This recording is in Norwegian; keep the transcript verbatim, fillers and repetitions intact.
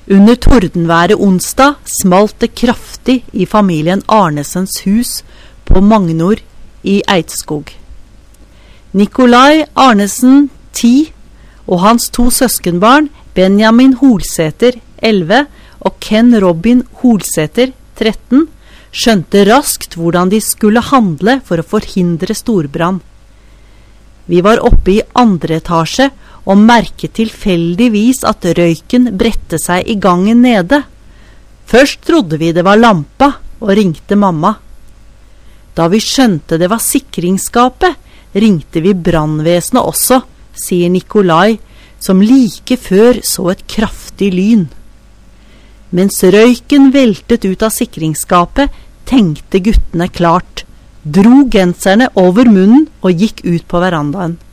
Under tordenværet onsdag smalt det kraftig i familien Arnesens hus på Magnor i Eidskog. Nikolai Arnesen, ti, og hans to søskenbarn, Benjamin Holsæter, elleve, og Ken Robin Holsæter, tretten, skjønte raskt hvordan de skulle handle for å forhindre storbrann. Vi var oppe i andre etasje og merket tilfeldigvis at røyken bredte seg i gangen nede. Først trodde vi det var lampa og ringte mamma. Da vi skjønte det var sikringsskapet, ringte vi brannvesenet også, sier Nikolai, som like før så et kraftig lyn. Mens røyken veltet ut av sikringsskapet, tenkte guttene klart, dro genserne over munnen og gikk ut på verandaen.